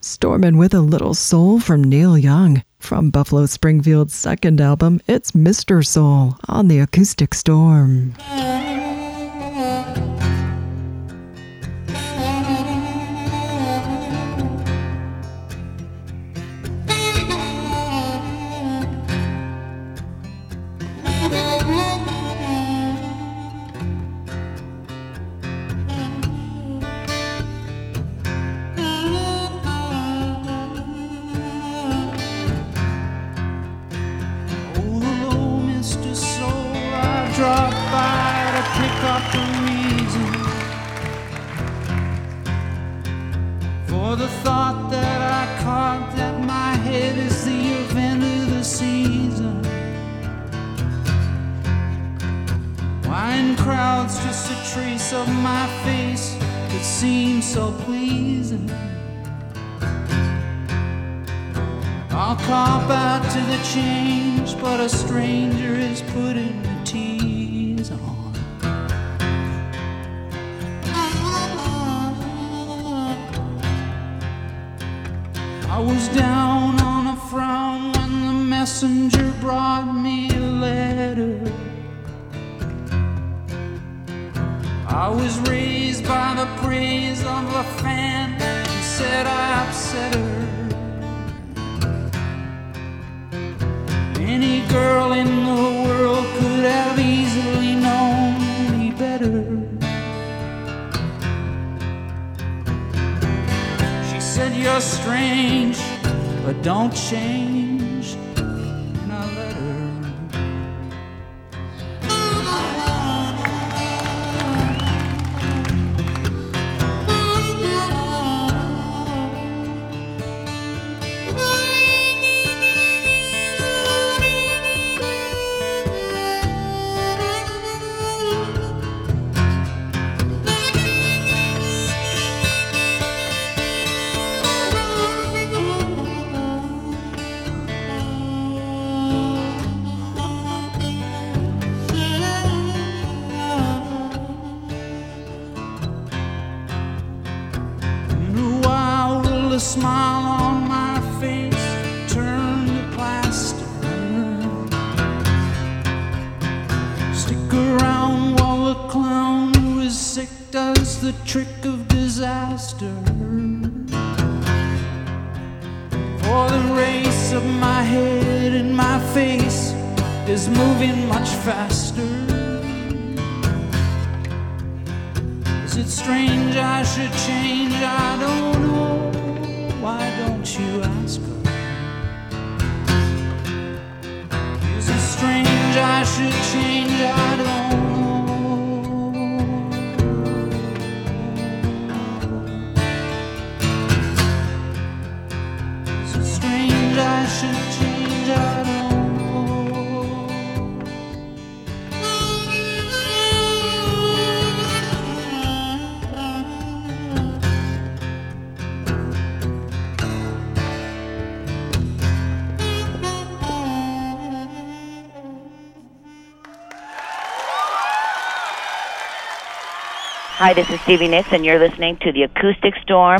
Stormin' with a Little Soul from Neil Young. From Buffalo Springfield's second album, it's Mr. Soul on the Acoustic Storm. Hi, this is Stevie Nicks, and you're listening to The Acoustic Storm.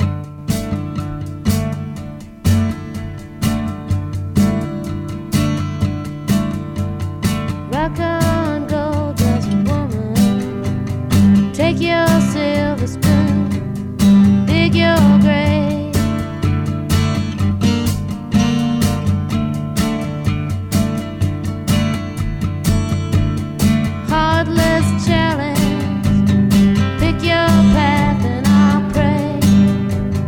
Rock on, gold dust woman. Take your silver spoon, dig your grave. Heartless challenge. Your path and I'll pray.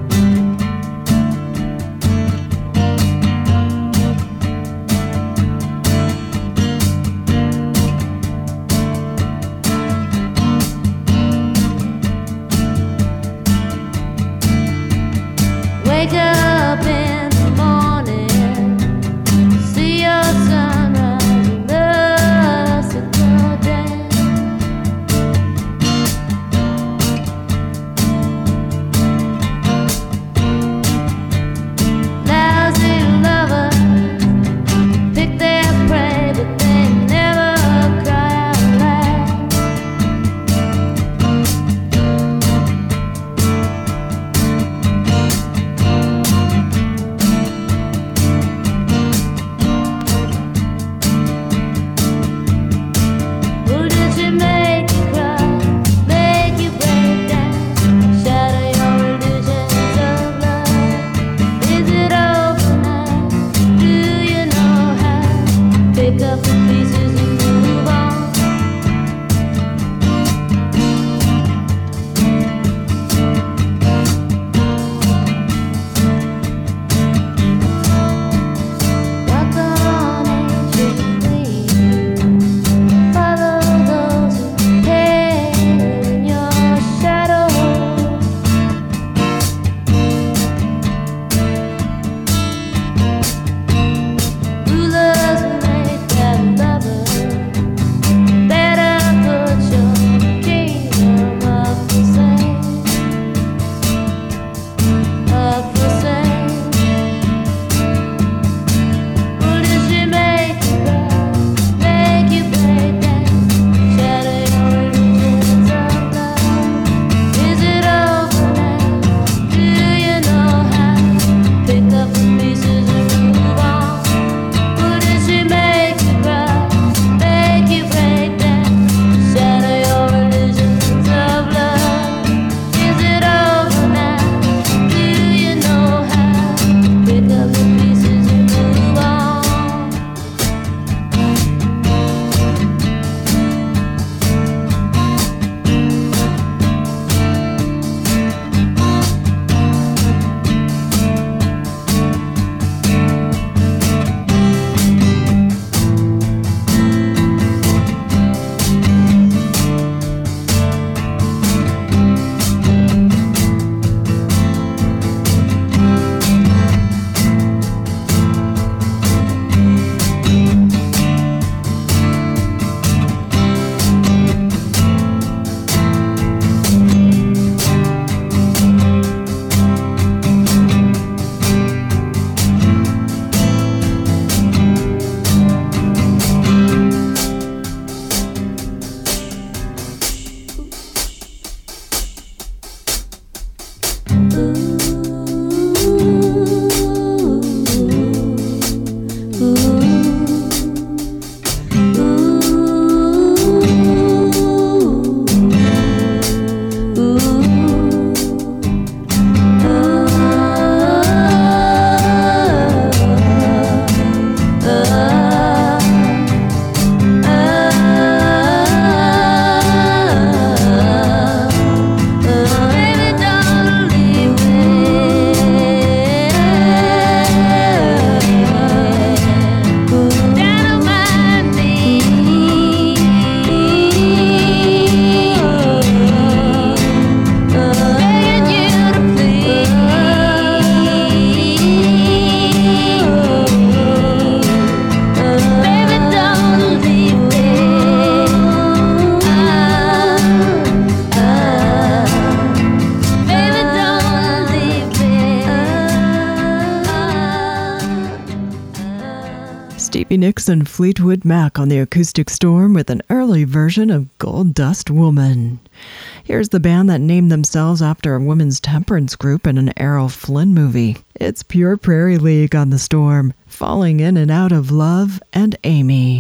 Stevie Nicks and Fleetwood Mac on the Acoustic Storm with an early version of Gold Dust Woman. Here's the band that named themselves after a women's temperance group in an Errol Flynn movie. It's Pure Prairie League on the Storm, Falling In and Out of Love and Amy.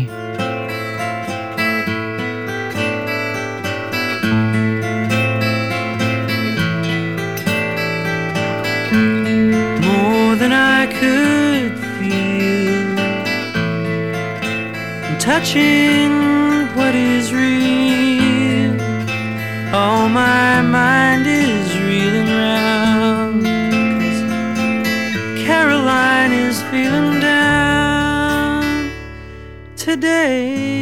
More than I could feel, touching what is real. All my mind is reeling round, 'cause Caroline is feeling down today.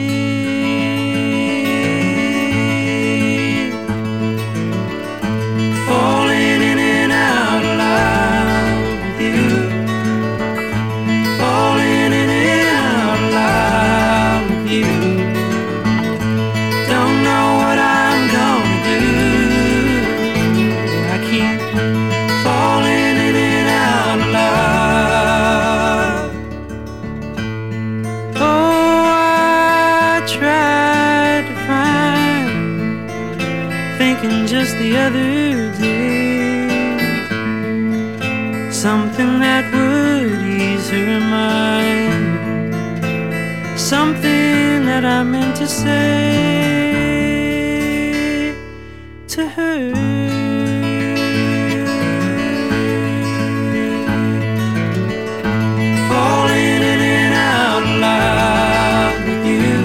Falling in and out of love with you. Falling in and out of love with you. Don't know what I'm gonna do. I keep falling in and out of love. Oh, I tried to find, thinking just the other day, something that would ease her mind, something that I meant to say to her. Falling in and out of love with you.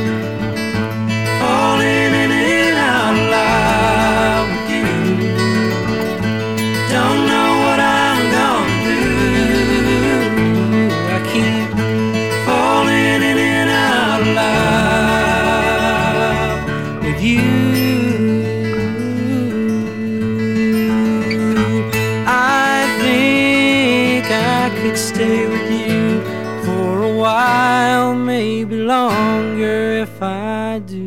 Falling in and out of love with you. Don't know what I'm gonna do. I keep falling in and out of love with you. I think I could stay with you for a while, maybe longer if I do.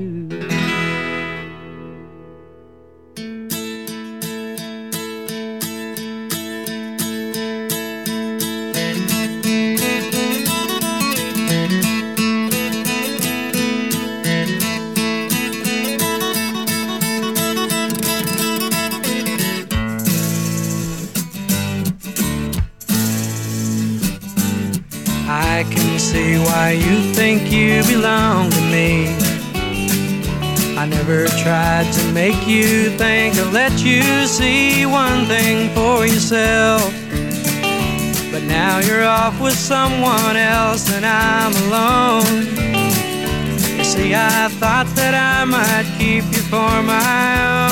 I can see why you think you belong to me. I never tried to make you think. I let you see one thing for yourself. But now you're off with someone else and I'm alone. You see, I thought that I might keep you for my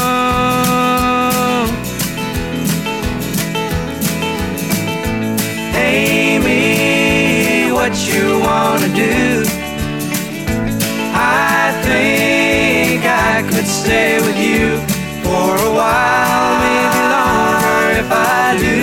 own. Amy, what you wanna do? I think I could stay with you for a while, maybe longer if I do.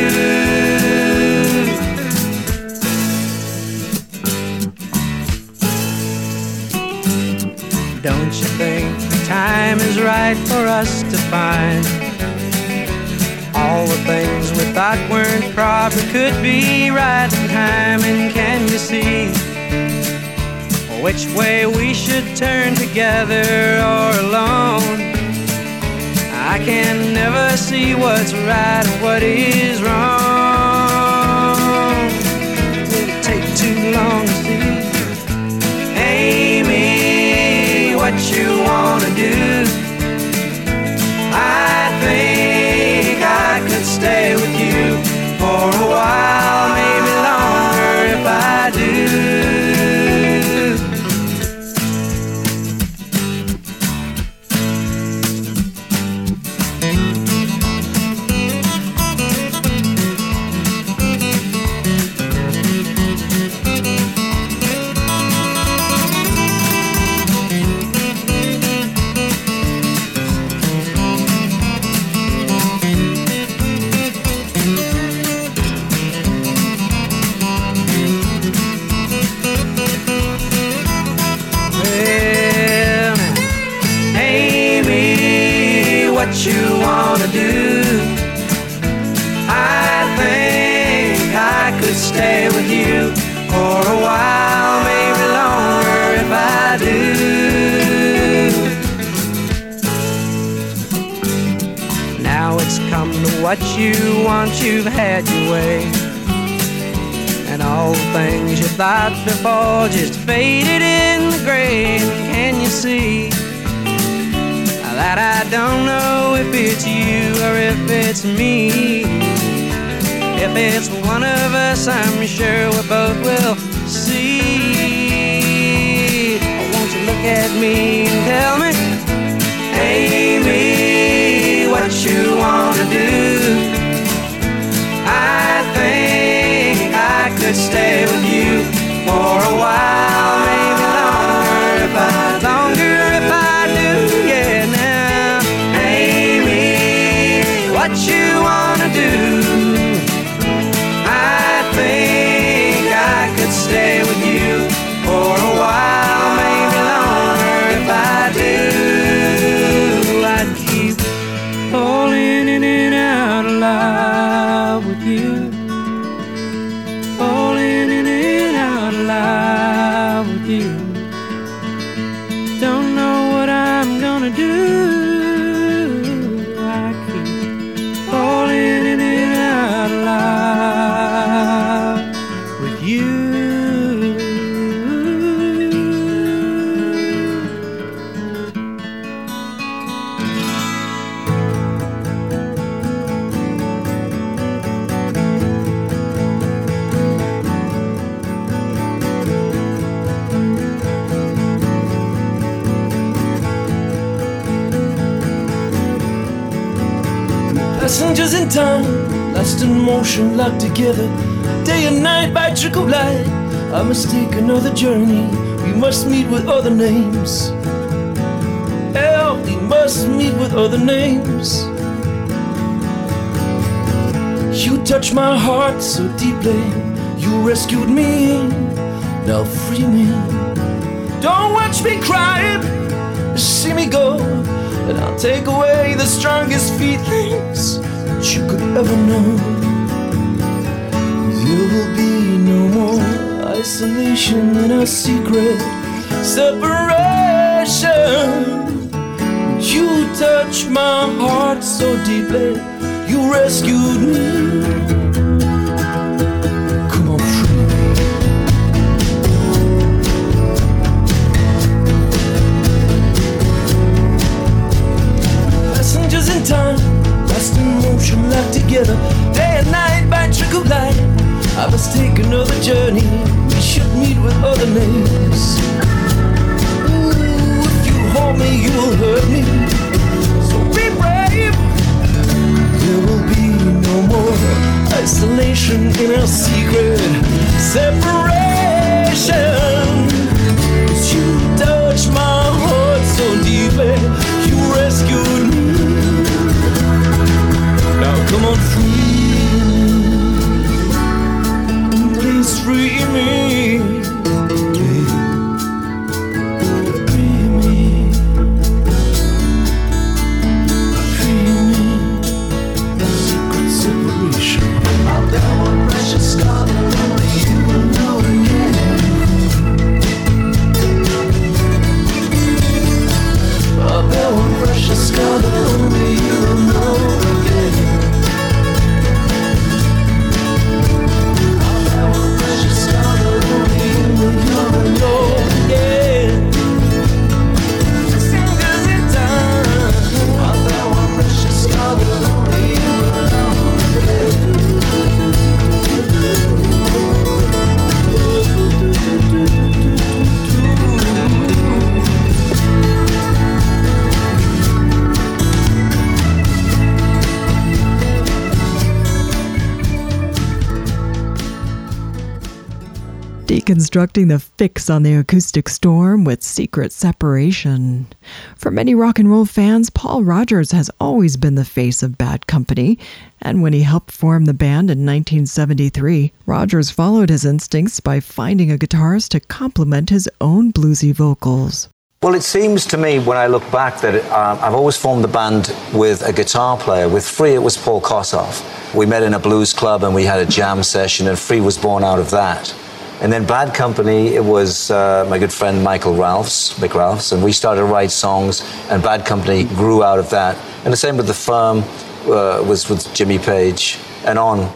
Don't you think the time is right for us to find all the things we thought weren't proper could be right in time? And can you see which way we should turn, together or alone? I can never see what's right and what is wrong. Will it take too long to see? Amy, what you wanna do? I think I could stay with you for a while, maybe longer if I do. What you wanna do? I think I could stay with you for a while, maybe what you want, you've had your way. And all the things you thought before just faded in the grave. Can you see that I don't know if it's you or if it's me? If it's one of us, I'm sure we both will see. Won't you look at me and tell me, Amy, what you wanna do? I think I could stay with you for a while, maybe longer if I do, yeah. Now, Amy, what you wanna do? I think I could stay with you for a while, maybe longer if I do. I'd keep falling in and out of love with you, falling in and out of love with you. Don't know what I'm gonna do. I keep falling in and out of love with you. Passengers in time, lost in motion, locked together, day and night by trick of light. I must take another journey. We must meet with other names. Hell, we must meet with other names. You touched my heart so deeply. You rescued me. Now free me. Don't watch me cry. See me go. And I'll take away the strongest feelings that you could ever know. There will be no more isolation in our secret separation. You touched my heart so deeply. You rescued me. Come on, free me. Passengers in time, lost in motion, locked together, day and night by trick of light. I must take another journey. We should meet with other names. Ooh, if you hold me, you will hurt me. So be brave. There will be no more isolation in our secret separation. 'Cause you touched my heart so deeply. You rescued me. Now come on, free me. Please free me. Free me. Free me. Secret separation. I'll bear one precious scar that only you will know again. I'll bear one precious scar that only you will know again. I'll bear one precious scar that only you will know again. Fingers in time. I'll bear one precious scar that only you will know again. Deconstructing the fix on the acoustic storm with Secret Separation. For many rock and roll fans, Paul Rodgers has always been the face of Bad Company, and when he helped form the band in 1973, Rodgers followed his instincts by finding a guitarist to complement his own bluesy vocals. Well, it seems to me, when I look back, that I've always formed the band with a guitar player. With Free, it was Paul Kossoff. We met in a blues club and we had a jam session, and Free was born out of that. And then Bad Company, it was my good friend Mick Ralphs, and we started to write songs, and Bad Company grew out of that. And the same with The Firm, was with Jimmy Page and on.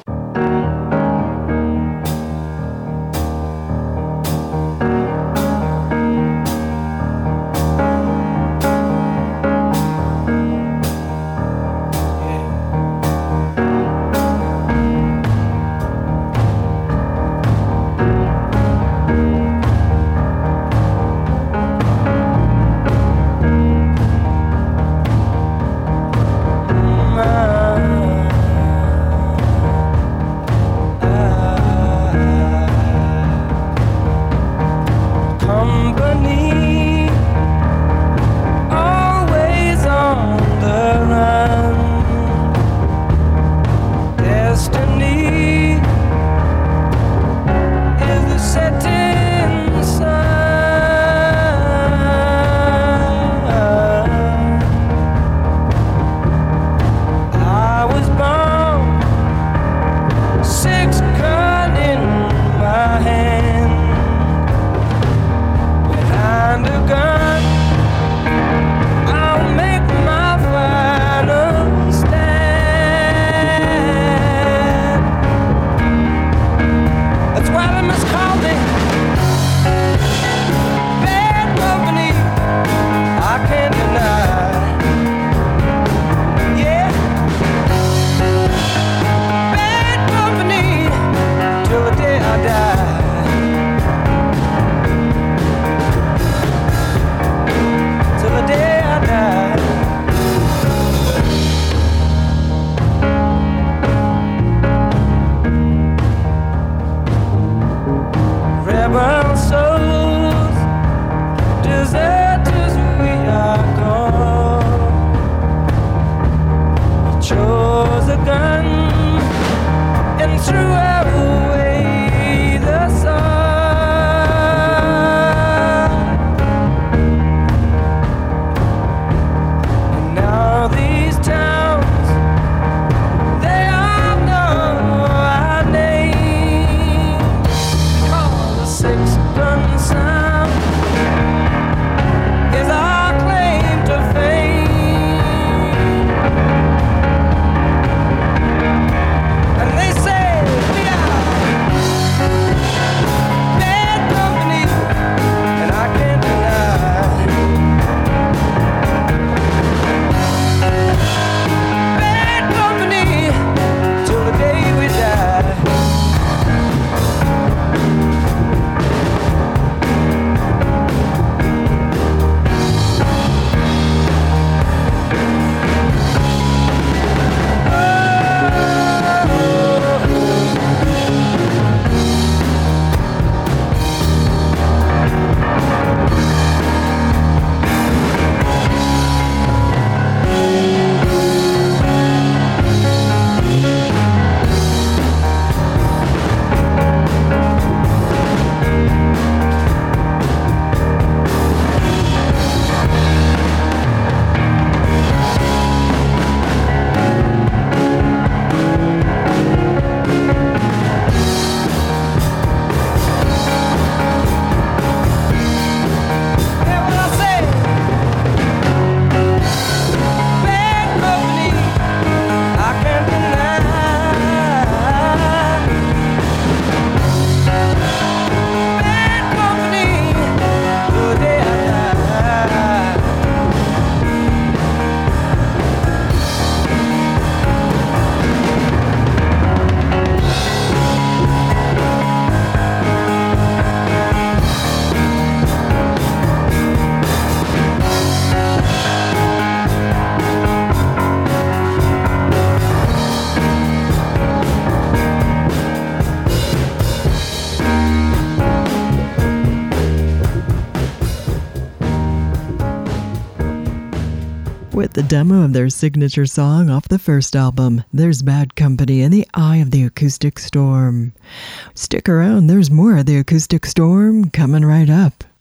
with the demo of their signature song off the first album, There's Bad Company in the Eye of the Acoustic Storm. Stick around, there's more of the Acoustic Storm coming right up.